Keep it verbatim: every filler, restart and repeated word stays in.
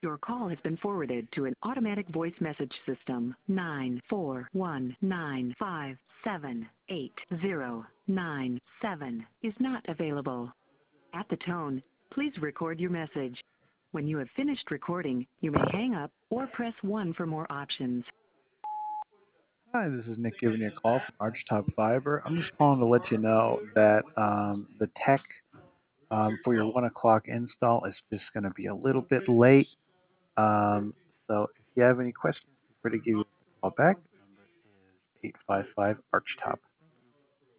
Your call has been forwarded to an automatic voice message system. nine four one nine five seven eight zero nine seven is not available. At the tone, please record your message. When you have finished recording, you may hang up or press one for more options. Hi, this is Nick giving you a call from Archtop Fiber. I'm just calling to let you know that um, the tech um, for your one o'clock install is just going to be a little bit late. Um, so if you have any questions, feel free to give me a call back. The number is eight five five Archtop.